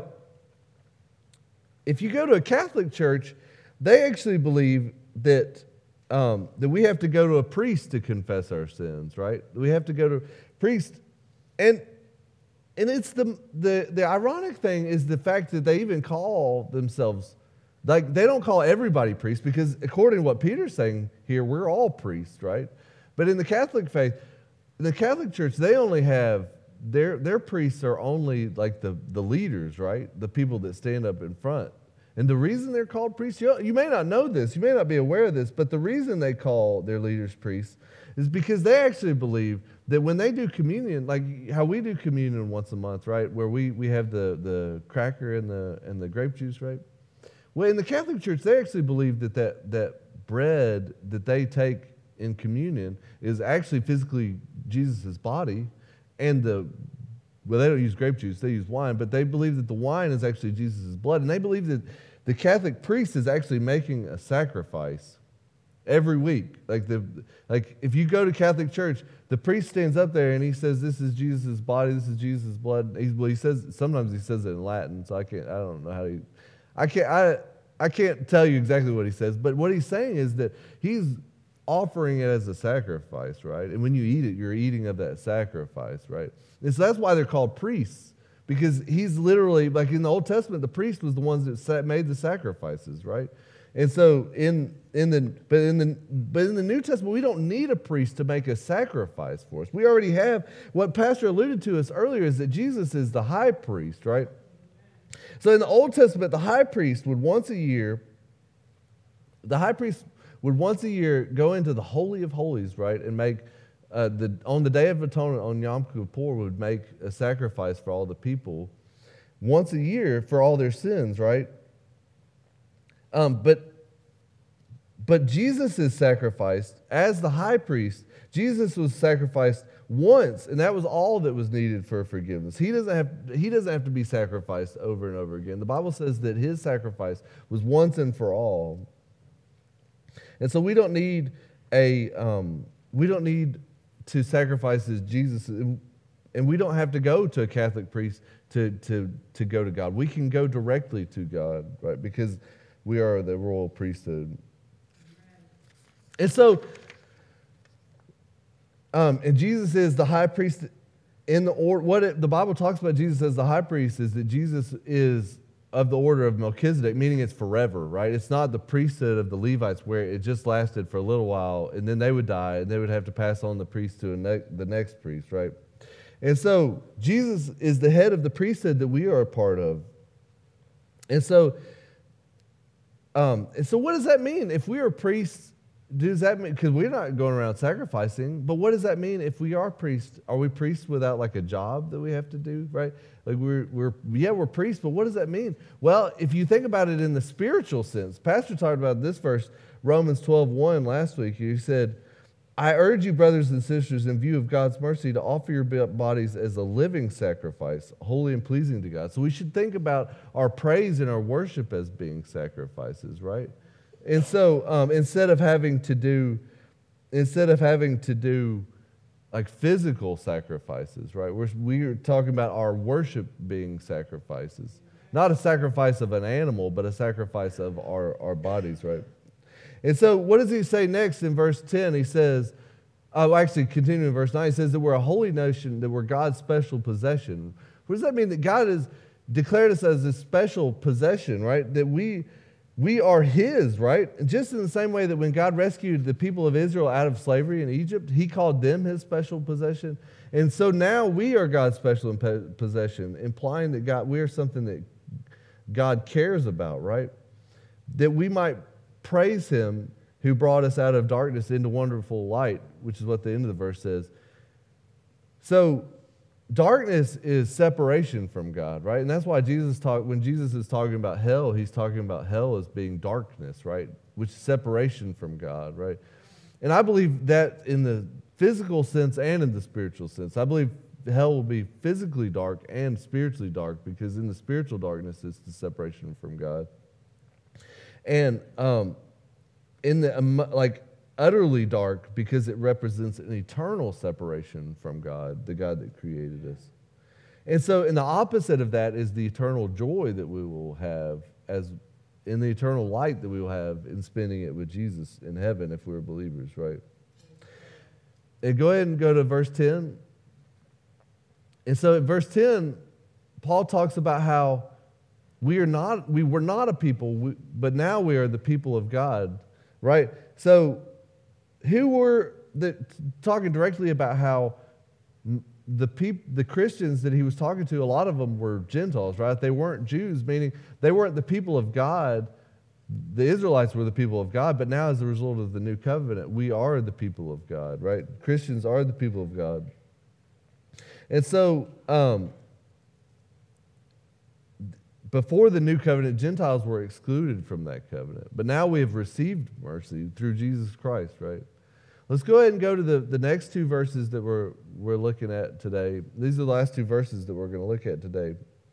if you go to a Catholic church, they actually believe that um, that we have to go to a priest to confess our sins, right? We have to go to a priest, and and it's the the the ironic thing is the fact that they even call themselves, like, they don't call everybody priests, because according to what Peter's saying here, we're all priests, right? But in the Catholic faith, the Catholic Church, they only have their their priests are only like the the leaders, right? The people that stand up in front. And the reason they're called priests, you, you may not know this, you may not be aware of this, but the reason they call their leaders priests is because they actually believe that when they do communion, like how we do communion once a month, right, where we, we have the, the cracker and the and the grape juice, right? Well, in the Catholic Church, they actually believe that that, that bread that they take in communion is actually physically Jesus' body, and the well, they don't use grape juice, they use wine, but they believe that the wine is actually Jesus' blood, and they believe that the Catholic priest is actually making a sacrifice every week. Like the like if you go to Catholic church, the priest stands up there and he says, "This is Jesus' body, this is Jesus' blood." He, well, he says sometimes he says it in Latin, so I can't. I don't know how he. I can't. I I can't tell you exactly what he says, but what he's saying is that he's offering it as a sacrifice, right? And when you eat it, you're eating of that sacrifice, right? And so that's why they're called priests. Because he's literally, like in the Old Testament, the priest was the ones that made the sacrifices, right? And so in in the but in the but in the New Testament, we don't need a priest to make a sacrifice for us. We already have what Pastor alluded to us earlier is that Jesus is the high priest, right? So in the Old Testament, the high priest would once a year, the high priest would once a year go into the Holy of Holies, right, and make Uh, the, on the Day of Atonement, on Yom Kippur, would make a sacrifice for all the people once a year for all their sins, right? Um, but but Jesus is sacrificed as the high priest. Jesus was sacrificed once, and that was all that was needed for forgiveness. He doesn't have he doesn't have to be sacrificed over and over again. The Bible says that his sacrifice was once and for all, and so we don't need a um, we don't need. to sacrifice as Jesus, and we don't have to go to a Catholic priest to, to, to go to God. We can go directly to God, right? Because we are the royal priesthood. And so, um, and Jesus is the high priest in the order. What it, the Bible talks about Jesus as the high priest is that Jesus is of the order of Melchizedek, meaning it's forever, right? It's not the priesthood of the Levites where it just lasted for a little while and then they would die and they would have to pass on the priest to a ne- the next priest, right? And so Jesus is the head of the priesthood that we are a part of. And so, um, and so what does that mean? If we are priests, does that mean, because we're not going around sacrificing, but what does that mean if we are priests? Are we priests without like a job that we have to do, right? Like we're, we're yeah, we're priests, but what does that mean? Well, if you think about it in the spiritual sense, Pastor talked about this verse, Romans twelve one last week. He said, I urge you, brothers and sisters, in view of God's mercy, to offer your bodies as a living sacrifice, holy and pleasing to God. So we should think about our praise and our worship as being sacrifices, right? And so um, instead of having to do, instead of having to do like physical sacrifices, right? We're, we're talking about our worship being sacrifices. Not a sacrifice of an animal, but a sacrifice of our, our bodies, right? And so what does he say next in verse ten? He says, oh, actually, continuing in verse nine, he says that we're a holy nation, that we're God's special possession. What does that mean? That God has declared us as a special possession, right? That we... We are his, right? Just in the same way that when God rescued the people of Israel out of slavery in Egypt, he called them his special possession. And so now we are God's special possession, implying that God, we are something that God cares about, right? That we might praise him who brought us out of darkness into wonderful light, which is what the end of the verse says. So darkness is separation from God, right? And that's why Jesus talk when Jesus is talking about hell, he's talking about hell as being darkness, right? Which is separation from God, right? And I believe that in the physical sense and in the spiritual sense. I believe hell will be physically dark and spiritually dark, because in the spiritual darkness, it's the separation from God. And um, in the um, like utterly dark, because it represents an eternal separation from God, the God that created us. And so, and the opposite of that is the eternal joy that we will have, as in the eternal light that we will have in spending it with Jesus in heaven if we're believers, right? And go ahead and go to verse ten. And so in verse ten, Paul talks about how we are not, we were not a people, we, but now we are the people of God, right? So who were the, talking directly about how the peop, the Christians that he was talking to, a lot of them were Gentiles, right? They weren't Jews, meaning they weren't the people of God. The Israelites were the people of God, but now as a result of the new covenant, we are the people of God, right? Christians are the people of God. And so, um, before the new covenant, Gentiles were excluded from that covenant. But now we have received mercy through Jesus Christ, right? Let's go ahead and go to the, the next two verses that we're, we're looking at today. These are the last two verses that we're going to look at today.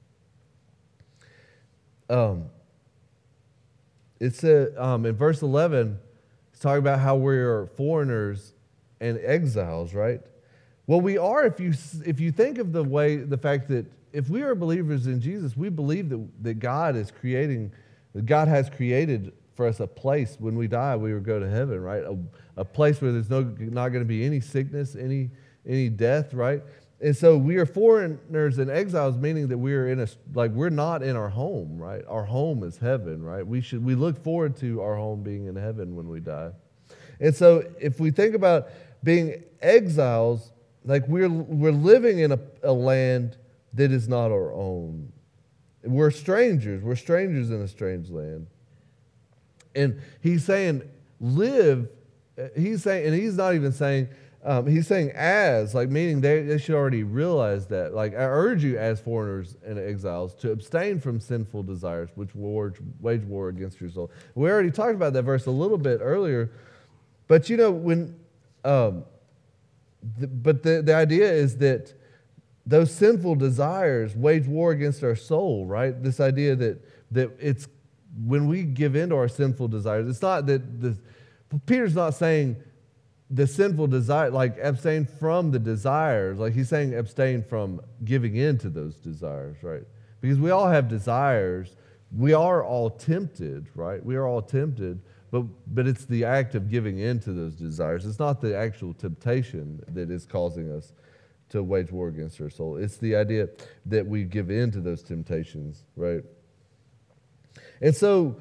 Um, it said um, in verse eleven, it's talking about how we are foreigners and exiles, right? Well, we are if you if you think of the way, the fact that if we are believers in Jesus, we believe that, that God is creating, that God has created for us a place when we die, we will go to heaven, right? A, a place where there's no not going to be any sickness, any any death, right? And so we are foreigners and exiles, meaning that we are in a like we're not in our home, right? Our home is heaven, right? We should we look forward to our home being in heaven when we die. And so if we think about being exiles, like we're we're living in a, a land that is not our own. We're strangers. We're strangers in a strange land. And he's saying, live. He's saying, and he's not even saying, um, he's saying as, like meaning they, they should already realize that. Like, I urge you as foreigners and exiles to abstain from sinful desires, which wage, wage war against your soul. We already talked about that verse a little bit earlier. But, you know, when, um, the, but the, the idea is that those sinful desires wage war against our soul, right? This idea that that it's when we give in to our sinful desires, it's not that the Peter's not saying the sinful desire, like abstain from the desires. Like he's saying abstain from giving in to those desires, right? Because we all have desires. We are all tempted, right? We are all tempted, but but it's the act of giving in to those desires. It's not the actual temptation that is causing us to wage war against our soul. It's the idea that we give in to those temptations, right? And so,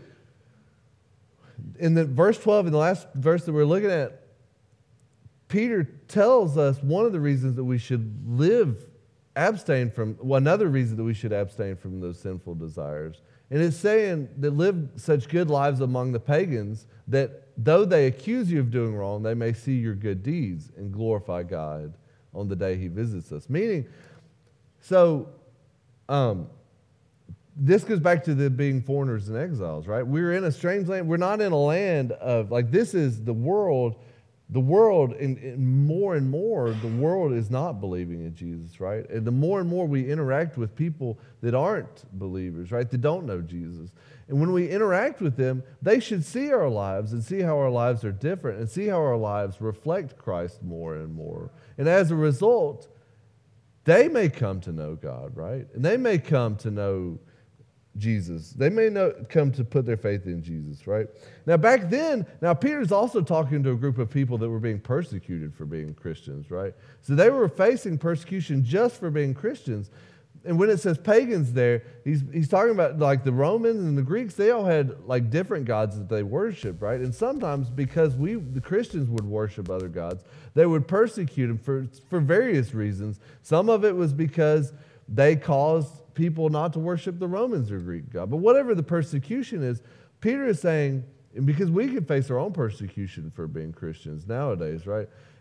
in the verse twelve, in the last verse that we're looking at, Peter tells us one of the reasons that we should live, abstain from, well, another reason that we should abstain from those sinful desires. And it's saying that live such good lives among the pagans that though they accuse you of doing wrong, they may see your good deeds and glorify God on the day he visits us. Meaning, so um, this goes back to the being foreigners and exiles, right? We're in a strange land. We're not in a land of, like, this is the world. The world, and, and more and more, the world is not believing in Jesus, right? And the more and more we interact with people that aren't believers, right, that don't know Jesus. And when we interact with them, they should see our lives and see how our lives are different and see how our lives reflect Christ more and more. And as a result, they may come to know God, right? And they may come to know Jesus. They may not come to put their faith in Jesus, right? Now, back then, now Peter's also talking to a group of people that were being persecuted for being Christians, right? So they were facing persecution just for being Christians. And when it says pagans there, he's he's talking about like the Romans and the Greeks, they all had like different gods that they worshiped, right? And sometimes because we, the Christians, would worship other gods, they would persecute them for, for various reasons. Some of it was because they caused people not to worship the Romans or Greek God. But whatever the persecution is, Peter is saying, because we can face our own persecution for being Christians nowadays, right?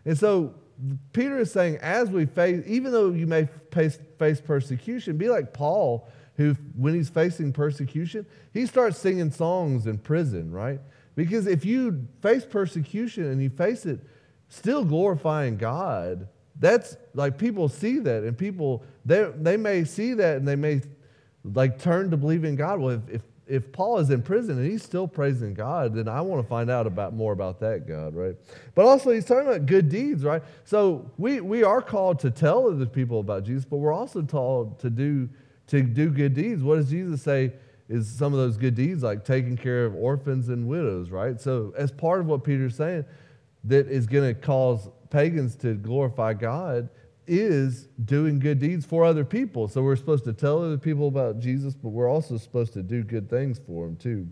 And so Peter is saying, as we face, even though you may face, face persecution, be like Paul, who when he's facing persecution, he starts singing songs in prison, right? Because if you face persecution and you face it still glorifying God, that's like people see that, and people, they, they may see that and they may like turn to believe in God. Well, if, if, if Paul is in prison and he's still praising God, then I want to find out about more about that God, right? But also he's talking about good deeds, right? So we, we are called to tell other people about Jesus, but we're also told to do to do good deeds. What does Jesus say is some of those good deeds, like taking care of orphans and widows, right? So as part of what Peter's saying that is going to cause pagans to glorify God is doing good deeds for other people. So we're supposed to tell other people about Jesus, but we're also supposed to do good things for them too.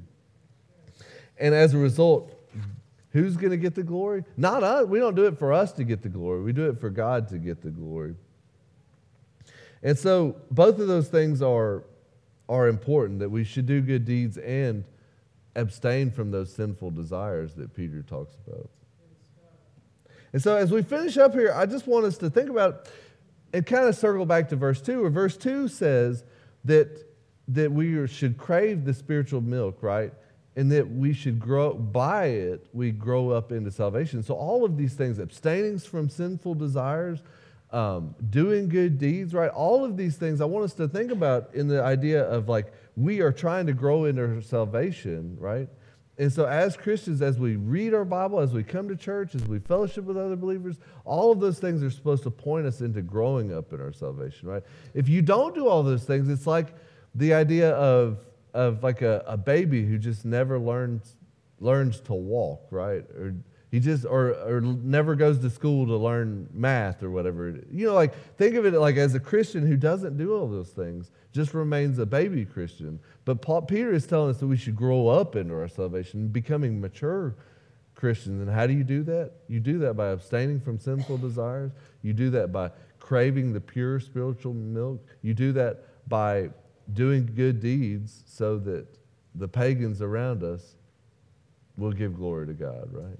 And as a result, who's going to get the glory? Not us. We don't do it for us to get the glory. We do it for God to get the glory. And so both of those things are, are important, that we should do good deeds and abstain from those sinful desires that Peter talks about. And so as we finish up here, I just want us to think about and kind of circle back to verse two, where verse two says that, that we should crave the spiritual milk, right? And that we should grow, by it, we grow up into salvation. So all of these things, abstaining from sinful desires, um, doing good deeds, right? All of these things I want us to think about in the idea of like, we are trying to grow into our salvation, right? And so as Christians, as we read our Bible, as we come to church, as we fellowship with other believers, all of those things are supposed to point us into growing up in our salvation, right? If you don't do all those things, it's like the idea of, of like a, a baby who just never learns learns to walk, right? Or he just, or, or never goes to school to learn math or whatever. You know, like, think of it like as a Christian who doesn't do all those things, just remains a baby Christian. But Paul, Peter is telling us that we should grow up into our salvation, becoming mature Christians. And how do you do that? You do that by abstaining from sinful desires. You do that by craving the pure spiritual milk. You do that by doing good deeds so that the pagans around us will give glory to God, right?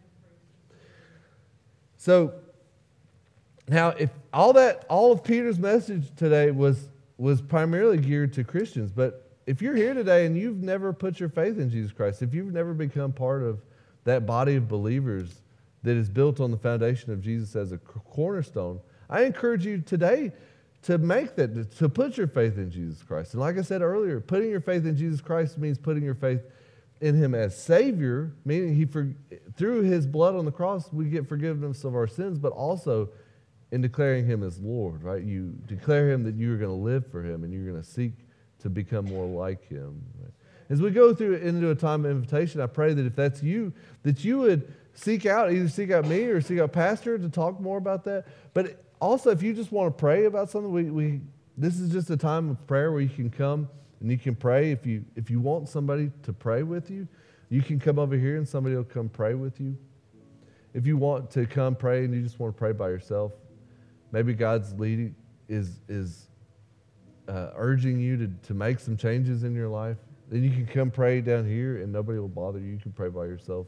So now, if all that, all of Peter's message today was was primarily geared to Christians, but if you're here today and you've never put your faith in Jesus Christ, if you've never become part of that body of believers that is built on the foundation of Jesus as a cornerstone, I encourage you today to make that, to put your faith in Jesus Christ. And like I said earlier, putting your faith in Jesus Christ means putting your faith in Him as Savior, meaning He for, through His blood on the cross, we get forgiveness of our sins, but also in declaring Him as Lord, right? You declare Him that you are going to live for Him and you're going to seek to become more like Him. Right? As we go through into a time of invitation, I pray that if that's you, that you would seek out, either seek out me or seek out Pastor to talk more about that. But also, if you just want to pray about something, we, we this is just a time of prayer where you can come and you can pray. If you if you want somebody to pray with you, you can come over here and somebody will come pray with you. If you want to come pray and you just want to pray by yourself, maybe God's leading is is uh, urging you to, to make some changes in your life, then you can come pray down here and nobody will bother you. You can pray by yourself.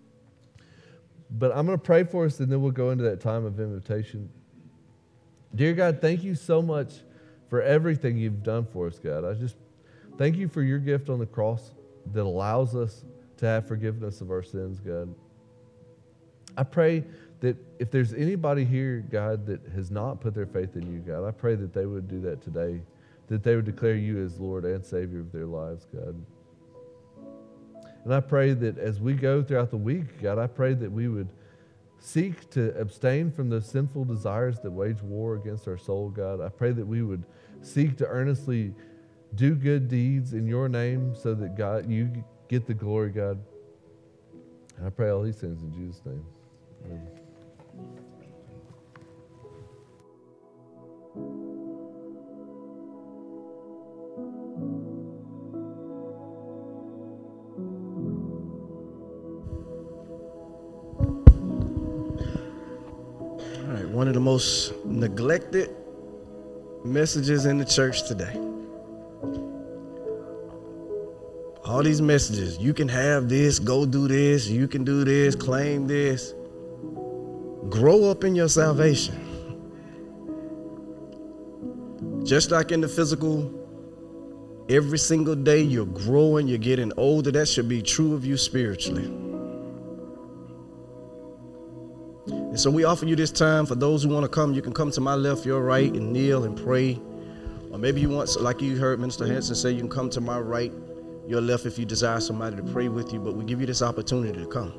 But I'm going to pray for us and then we'll go into that time of invitation. Dear God, thank you so much for everything you've done for us, God. I just thank you for your gift on the cross that allows us to have forgiveness of our sins, God. I pray that if there's anybody here, God, that has not put their faith in you, God, I pray that they would do that today, that they would declare you as Lord and Savior of their lives, God. And I pray that as we go throughout the week, God, I pray that we would seek to abstain from those sinful desires that wage war against our soul, God. I pray that we would seek to earnestly do good deeds in your name so that, God, you get the glory, God. And I pray all these things in Jesus' name. Amen. One of the most neglected messages in the church today. All these messages, you can have this, go do this, you can do this, claim this. grow up in your salvation. Just like in the physical, every single day you're growing, you're getting older. That should be true of you spiritually. And so we offer you this time. For those who want to come, you can come to my left, your right, and kneel and pray. Or maybe you want, like you heard Minister Hanson say, you can come to my right, your left, if you desire somebody to pray with you. But we give you this opportunity to come.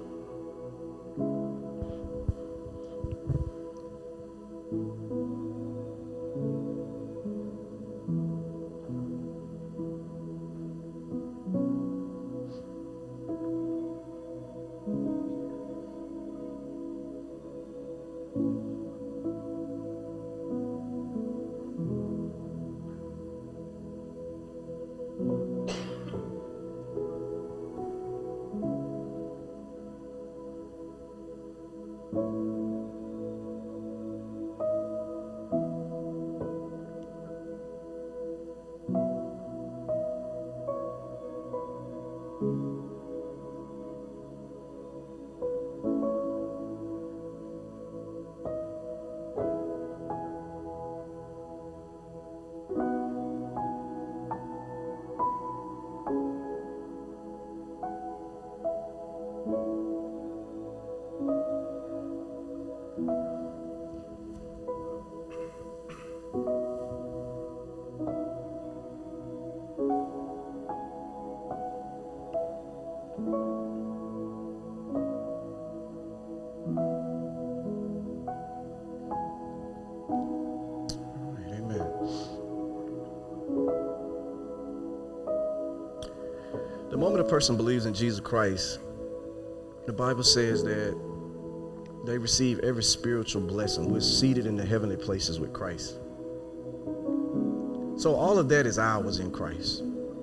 The moment a person believes in Jesus Christ, the Bible says that they receive every spiritual blessing. We're seated in the heavenly places with Christ. So all of that is ours in Christ.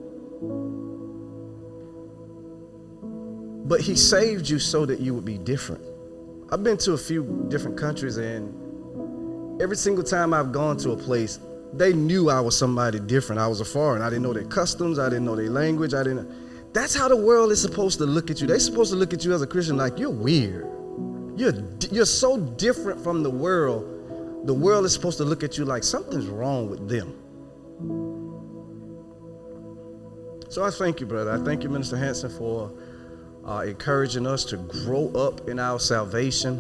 But he saved you so that you would be different. I've been to a few different countries, and every single time I've gone to a place, they knew I was somebody different. I was a foreigner. I didn't know their customs. I didn't know their language. I didn't. That's how the world is supposed to look at you. They're supposed to look at you as a Christian like you're weird. You're, you're so different from the world. The world is supposed to look at you like something's wrong with them. So I thank you, brother. I thank you, Minister Hanson, for uh, encouraging us to grow up in our salvation.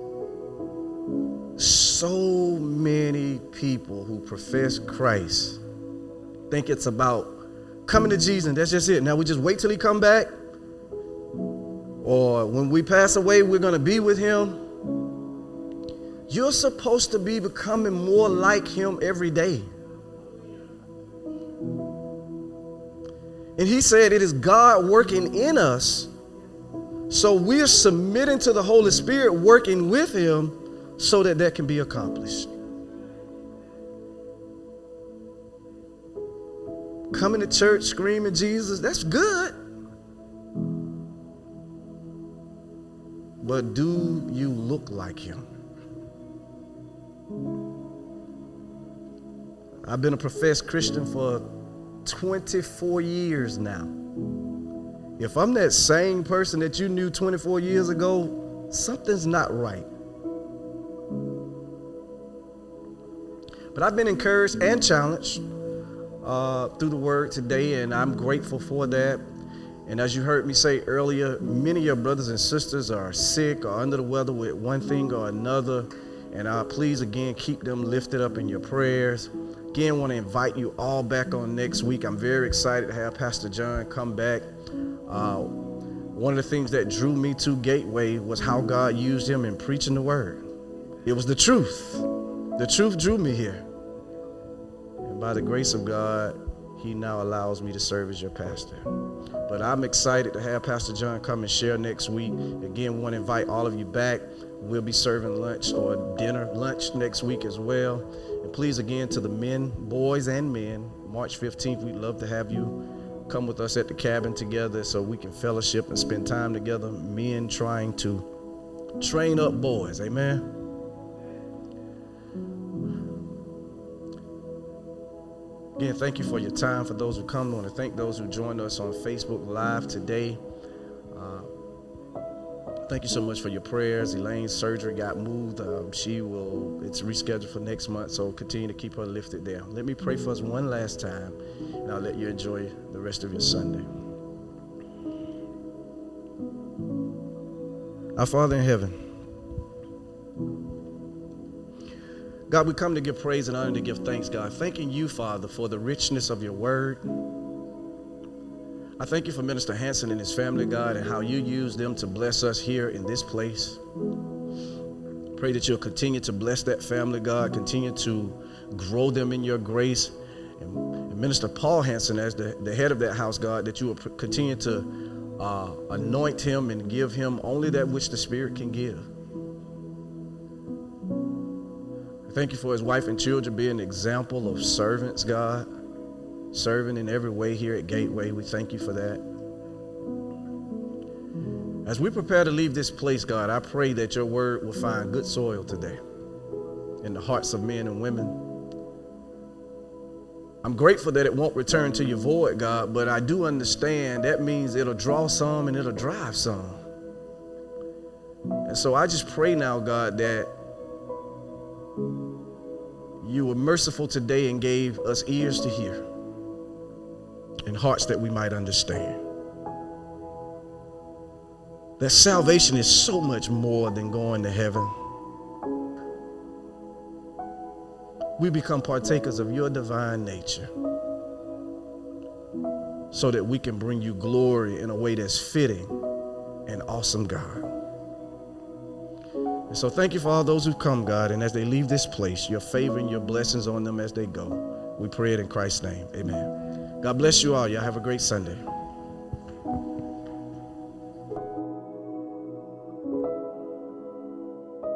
So many people who profess Christ think it's about coming to Jesus, and that's just it. Now we just wait till he come back, or when we pass away, we're going to be with him. You're supposed to be becoming more like him every day. And he said it is God working in us, so we're submitting to the Holy Spirit working with him so that that can be accomplished. Coming to church screaming Jesus, that's good. But do you look like him? I've been a professed Christian for twenty-four years now. If I'm that same person that you knew twenty-four years ago, something's not right. But I've been encouraged and challenged Uh, through the word today, and I'm grateful for that. And as you heard me say earlier, many of your brothers and sisters are sick or under the weather with one thing or another, and uh, please again keep them lifted up in your prayers. Again, want to invite you all back on next week. I'm very excited to have Pastor John come back. Uh, one of the things that drew me to Gateway was how God used him in preaching the word. It was the truth. The truth drew me here. By the grace of God, he now allows me to serve as your pastor. But I'm excited to have Pastor John come and share next week. Again, we want to invite all of you back. We'll be serving lunch or dinner, lunch next week as well. And please, again, to the men, boys and men, March fifteenth, we'd love to have you come with us at the cabin together so we can fellowship and spend time together. Men trying to train up boys. Amen. Again, thank you for your time. For those who come, I want to thank those who joined us on Facebook Live today. Uh, Thank you so much for your prayers. Elaine's surgery got moved. Um, she will, it's rescheduled for next month, so continue to keep her lifted there. Let me pray for us one last time, and I'll let you enjoy the rest of your Sunday. Our Father in heaven, God, we come to give praise and honor, to give thanks, God. Thanking you, Father, for the richness of your word. I thank you for Minister Hanson and his family, God, and how you use them to bless us here in this place. Pray that you'll continue to bless that family, God. Continue to grow them in your grace. And, and Minister Paul Hanson, as the, the head of that house, God, that you will pr- continue to uh, anoint him and give him only that which the Spirit can give. Thank you for his wife and children being an example of servants, God. Serving in every way here at Gateway. We thank you for that. As we prepare to leave this place, God, I pray that your word will find good soil today in the hearts of men and women. I'm grateful that it won't return to your void, God, but I do understand that means it'll draw some and it'll drive some. And so I just pray now, God, that you were merciful today and gave us ears to hear and hearts that we might understand. That salvation is so much more than going to heaven. We become partakers of your divine nature so that we can bring you glory in a way that's fitting and awesome, God. And so thank you for all those who've come, God, and as they leave this place, your favor and your blessings on them as they go. We pray it in Christ's name. Amen. God bless you all. Y'all have a great Sunday.